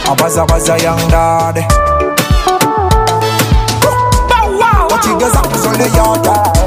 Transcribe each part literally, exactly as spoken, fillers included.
I was a was a young dad. But you guys have to the yard.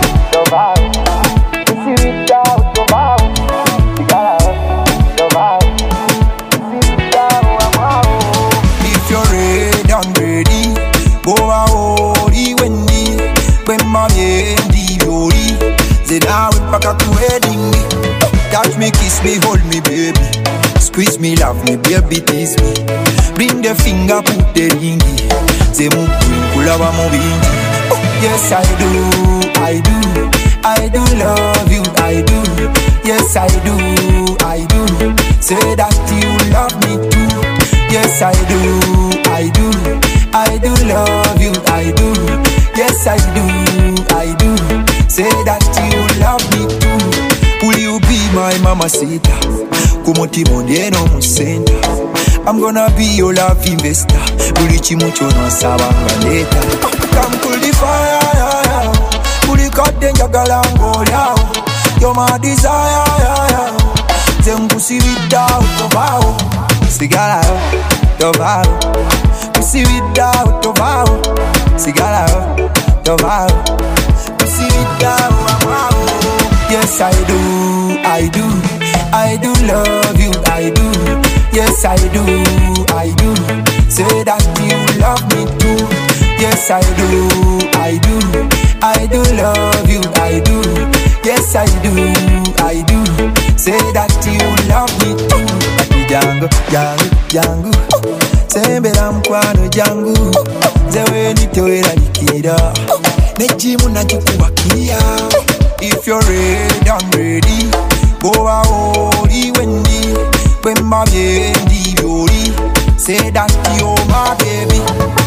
If you're ready, I'm ready. Go out, when me, when my baby, Yori, then I will pack up to wedding me. Touch me, kiss me, hold me, baby. Squeeze me, love me, baby, tease me. Bring the finger, put the ringy. Say, move, pull up, I'm moving. Yes, I do, I do, I do love you, I do. Yes, I do, I do. Say that you love me too. Yes, I do, I do, I do love you, I do. Yes, I do, I do. Say that you love me too. Will you be my mamacita? Kumoti mondeno musenda. I'm gonna be your love investor. Bulichi mucho no sabanga later. Come pull the fire, yeah, yeah. Pull the curtain, jagalango, yeah. You're my desire, yeah, yeah. Zembusi without the vow. Cigara, the vow. Pussy without the vow. Cigara, the vow. Pussy without the vow. Yes, I do, I do, I do love you, I do. Yes, I do, I do. Say that you love me too. Yes, I do, I do, I do love you, I do. Yes, I do, I do. Say that you love me too. Jangu, jangu, jangu. Sembera mkwano jangu. Zewe nitoera nikida. Nejimu najikubakia. If you're ready, I'm ready. Go out, when me, when my baby, Yori. Say that you're my baby.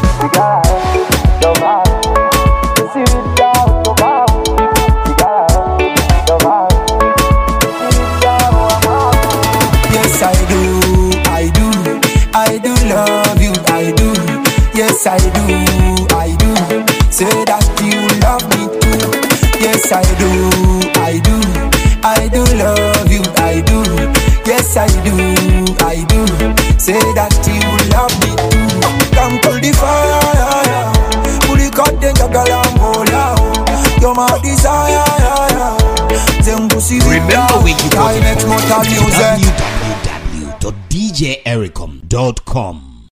Yes, I do, I do, I do love you, I do. Yes, I do, I do. Say that you love me too. Yes, I do, I do, I do love you, I do. Yes, I do, I do. Say that you love me too. Come pull the fire, yeah, yeah. Pull the curtain, jagalango, yeah. You're my desire, yeah, yeah. Zembusi Remember we can go to w w w dot d j ericom dot com.